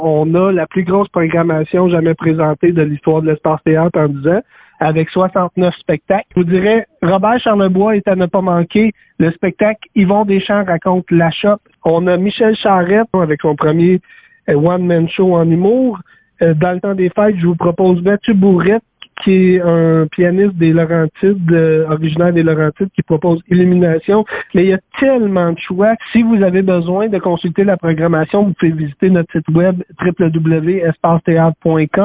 On a la plus grosse programmation jamais présentée de l'histoire de l'Espace Théâtre en 10 ans, avec 69 spectacles. Je vous dirais, Robert Charlebois est à ne pas manquer. Le spectacle Yvon Deschamps raconte La Shop. On a Michel Charette avec son premier one-man show en humour. Dans le temps des fêtes, je vous propose Mathieu Bourrette, qui est un pianiste des Laurentides, originaire des Laurentides, qui propose Illumination. Mais il y a tellement de choix. Si vous avez besoin de consulter la programmation, vous pouvez visiter notre site web www.espacetheatre.com.